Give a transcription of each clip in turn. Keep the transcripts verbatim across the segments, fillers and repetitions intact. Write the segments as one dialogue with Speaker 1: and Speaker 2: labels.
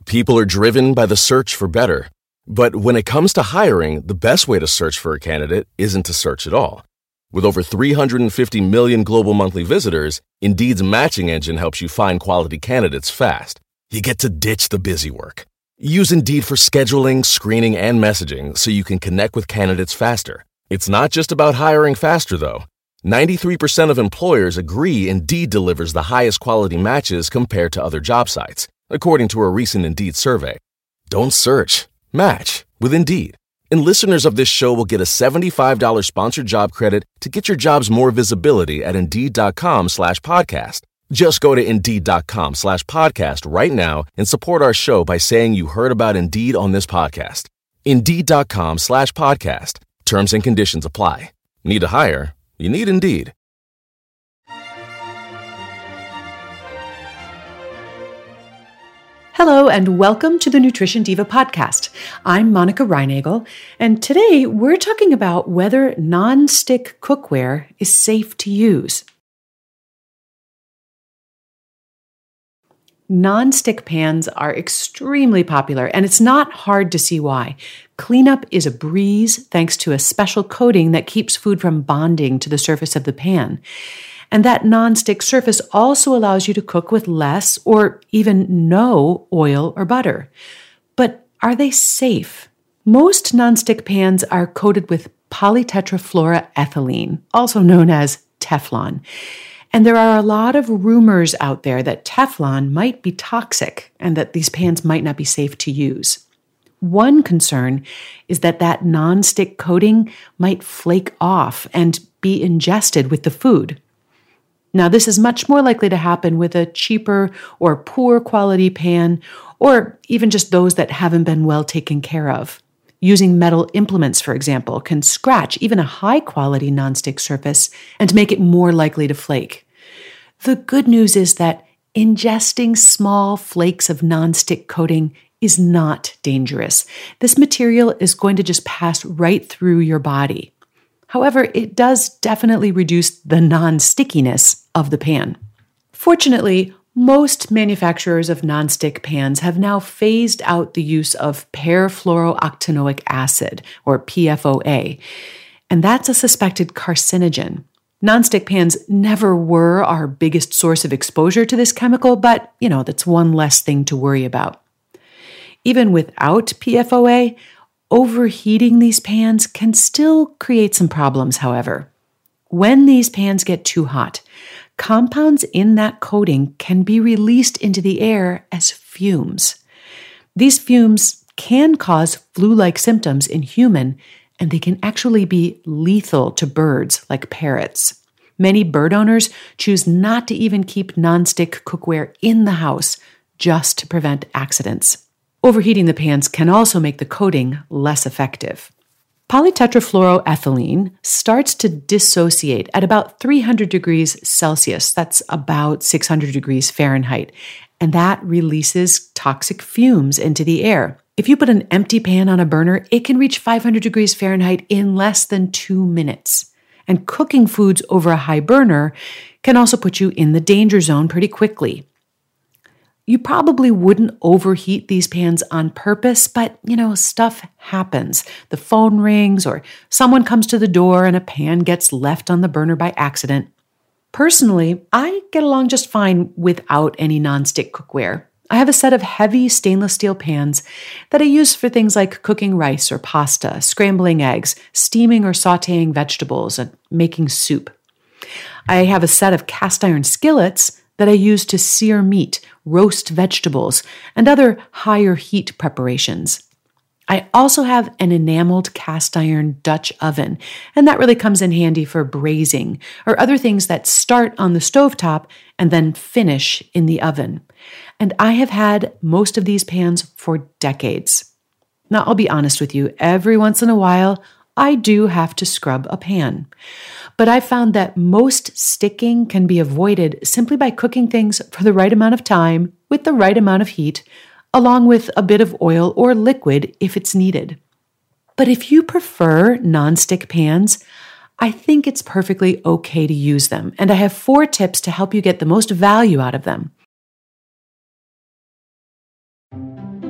Speaker 1: People are driven by the search for better. But when it comes to hiring, the best way to search for a candidate isn't to search at all. With over three hundred fifty million global monthly visitors, Indeed's matching engine helps you find quality candidates fast. You get to ditch the busy work. Use Indeed for scheduling, screening, and messaging so you can connect with candidates faster. It's not just about hiring faster, though. ninety-three percent of employers agree Indeed delivers the highest quality matches compared to other job sites, according to a recent Indeed survey. Don't search. Match with Indeed. And listeners of this show will get a seventy-five dollars sponsored job credit to get your jobs more visibility at Indeed.com slash podcast. Just go to Indeed.com slash podcast right now and support our show by saying you heard about Indeed on this podcast. Indeed.com slash podcast. Terms and conditions apply. Need to hire? You need Indeed.
Speaker 2: Hello and welcome to the Nutrition Diva podcast. I'm Monica Reinagel, and today we're talking about whether non-stick cookware is safe to use. Non-stick pans are extremely popular, and it's not hard to see why. Cleanup is a breeze thanks to a special coating that keeps food from bonding to the surface of the pan. And that non-stick surface also allows you to cook with less or even no oil or butter. But are they safe? Most non-stick pans are coated with polytetrafluoroethylene, also known as Teflon. And there are a lot of rumors out there that Teflon might be toxic and that these pans might not be safe to use. One concern is that that non-stick coating might flake off and be ingested with the food. Now, this is much more likely to happen with a cheaper or poor quality pan, or even just those that haven't been well taken care of. Using metal implements, for example, can scratch even a high-quality nonstick surface and make it more likely to flake. The good news is that ingesting small flakes of nonstick coating is not dangerous. This material is going to just pass right through your body. However, it does definitely reduce the non-stickiness of the pan. Fortunately, most manufacturers of nonstick pans have now phased out the use of perfluorooctanoic acid, or P F O A, and that's a suspected carcinogen. Nonstick pans never were our biggest source of exposure to this chemical, but, you know, that's one less thing to worry about. Even without P F O A, overheating these pans can still create some problems, however. When these pans get too hot, compounds in that coating can be released into the air as fumes. These fumes can cause flu-like symptoms in humans, and they can actually be lethal to birds like parrots. Many bird owners choose not to even keep nonstick cookware in the house just to prevent accidents. Overheating the pans can also make the coating less effective. Polytetrafluoroethylene starts to dissociate at about three hundred degrees Celsius, that's about six hundred degrees Fahrenheit, and that releases toxic fumes into the air. If you put an empty pan on a burner, it can reach five hundred degrees Fahrenheit in less than two minutes. And cooking foods over a high burner can also put you in the danger zone pretty quickly. You probably wouldn't overheat these pans on purpose, but, you know, stuff happens. The phone rings or someone comes to the door and a pan gets left on the burner by accident. Personally, I get along just fine without any nonstick cookware. I have a set of heavy stainless steel pans that I use for things like cooking rice or pasta, scrambling eggs, steaming or sautéing vegetables, and making soup. I have a set of cast iron skillets that I use to sear meat, roast vegetables, and other higher heat preparations. I also have an enameled cast iron Dutch oven, and that really comes in handy for braising or other things that start on the stovetop and then finish in the oven. And I have had most of these pans for decades. Now, I'll be honest with you, every once in a while, I do have to scrub a pan. But I found that most sticking can be avoided simply by cooking things for the right amount of time with the right amount of heat, along with a bit of oil or liquid if it's needed. But if you prefer nonstick pans, I think it's perfectly okay to use them, and I have four tips to help you get the most value out of them.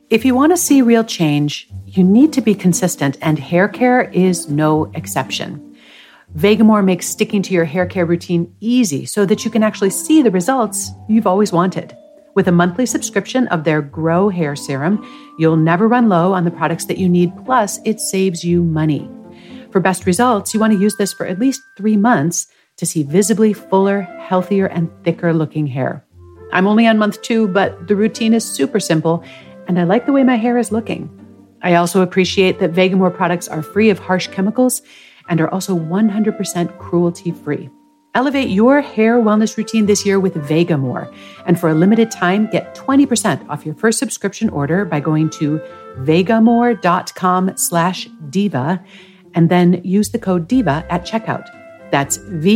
Speaker 2: If you want to see real change, you need to be consistent, and hair care is no exception. Vegamour makes sticking to your hair care routine easy so that you can actually see the results you've always wanted. With a monthly subscription of their Grow Hair Serum, you'll never run low on the products that you need, plus it saves you money. For best results, you want to use this for at least three months to see visibly fuller, healthier, and thicker looking hair. I'm only on month two, but the routine is super simple, and I like the way my hair is looking. I also appreciate that Vegamour products are free of harsh chemicals and are also one hundred percent cruelty-free. Elevate your hair wellness routine this year with Vegamour, and for a limited time, get twenty percent off your first subscription order by going to vegamour.com slash diva, and then use the code DIVA at checkout. That's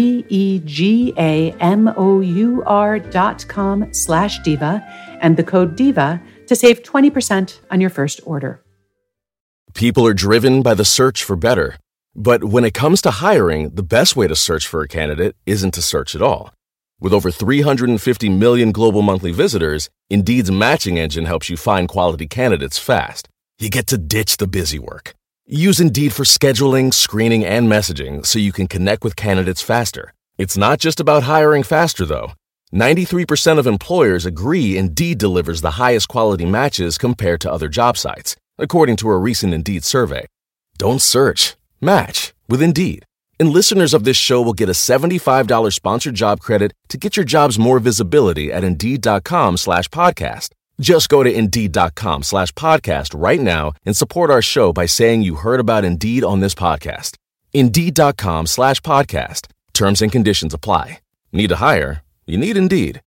Speaker 2: V-E-G-A-M-O-U-R dot com slash diva, and the code DIVA to save twenty percent on your first order.
Speaker 1: People are driven by the search for better. But when it comes to hiring, the best way to search for a candidate isn't to search at all. With over three hundred fifty million global monthly visitors, Indeed's matching engine helps you find quality candidates fast. You get to ditch the busy work. Use Indeed for scheduling, screening, and messaging so you can connect with candidates faster. It's not just about hiring faster, though. ninety-three percent of employers agree Indeed delivers the highest quality matches compared to other job sites, according to a recent Indeed survey. Don't search. Match with Indeed. And listeners of this show will get a seventy-five dollars sponsored job credit to get your jobs more visibility at Indeed.com slash podcast. Just go to Indeed.com slash podcast right now and support our show by saying you heard about Indeed on this podcast. Indeed.com slash podcast. Terms and conditions apply. Need to hire? You need Indeed.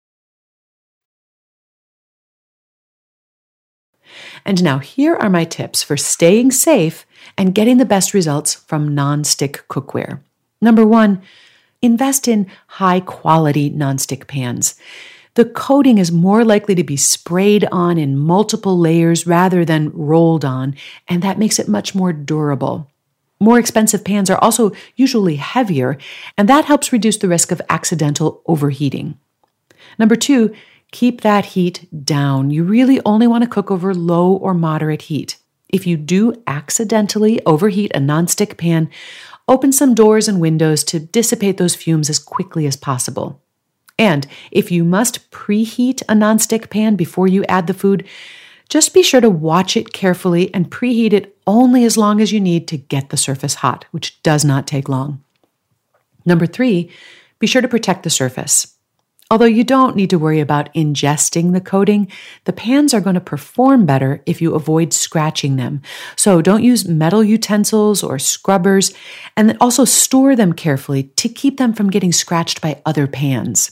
Speaker 2: And now here are my tips for staying safe and getting the best results from non-stick cookware. Number one, invest in high-quality non-stick pans. The coating is more likely to be sprayed on in multiple layers rather than rolled on, and that makes it much more durable. More expensive pans are also usually heavier, and that helps reduce the risk of accidental overheating. Number two, keep that heat down. You really only want to cook over low or moderate heat. If you do accidentally overheat a nonstick pan, open some doors and windows to dissipate those fumes as quickly as possible. And if you must preheat a nonstick pan before you add the food, just be sure to watch it carefully and preheat it only as long as you need to get the surface hot, which does not take long. Number three, be sure to protect the surface. Although you don't need to worry about ingesting the coating, the pans are going to perform better if you avoid scratching them. So don't use metal utensils or scrubbers, and then also store them carefully to keep them from getting scratched by other pans.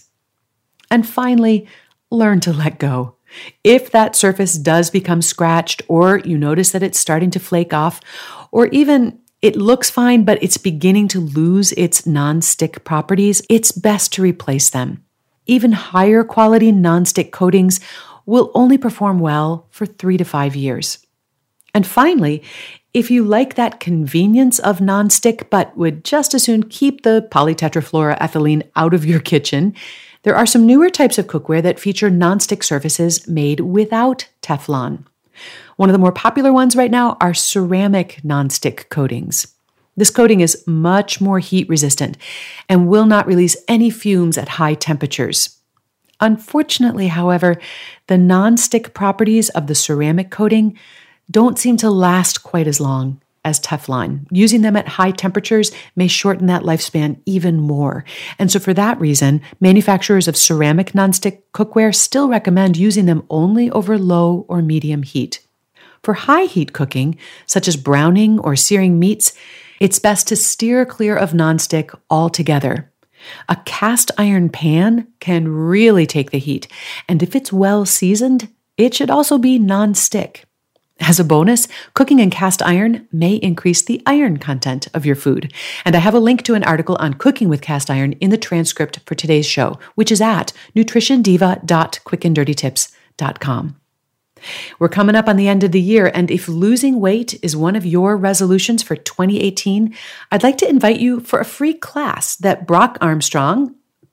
Speaker 2: And finally, learn to let go. If that surface does become scratched, or you notice that it's starting to flake off, or even it looks fine but it's beginning to lose its non-stick properties, it's best to replace them. Even higher quality non-stick coatings will only perform well for three to five years. And finally, if you like that convenience of non-stick but would just as soon keep the polytetrafluoroethylene out of your kitchen, there are some newer types of cookware that feature non-stick surfaces made without Teflon. One of the more popular ones right now are ceramic non-stick coatings. This coating is much more heat resistant and will not release any fumes at high temperatures. Unfortunately, however, the non-stick properties of the ceramic coating don't seem to last quite as long as Teflon. Using them at high temperatures may shorten that lifespan even more. And so for that reason, manufacturers of ceramic non-stick cookware still recommend using them only over low or medium heat. For high heat cooking, such as browning or searing meats, it's best to steer clear of nonstick altogether. A cast iron pan can really take the heat, and if it's well seasoned, it should also be non-stick. As a bonus, cooking in cast iron may increase the iron content of your food. And I have a link to an article on cooking with cast iron in the transcript for today's show, which is at nutrition diva dot quick and dirty tips dot com. We're coming up on the end of the year, and if losing weight is one of your resolutions for twenty eighteen, I'd like to invite you for a free class that Brock Armstrong,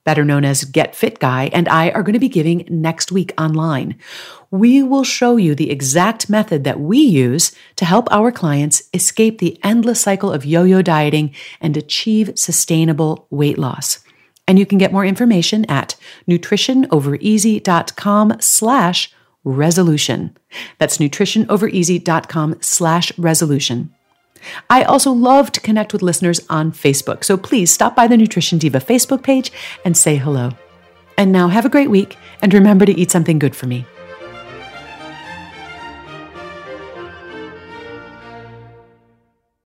Speaker 2: better known as Get Fit Guy, and I are going to be giving next week online. We will show you the exact method that we use to help our clients escape the endless cycle of yo-yo dieting and achieve sustainable weight loss. And you can get more information at nutritionovereasy.com slash resolution. That's nutritionovereasy.com slash resolution. I also love to connect with listeners on Facebook, so please stop by the Nutrition Diva Facebook page and say hello. And now have a great week, and remember to eat something good for me.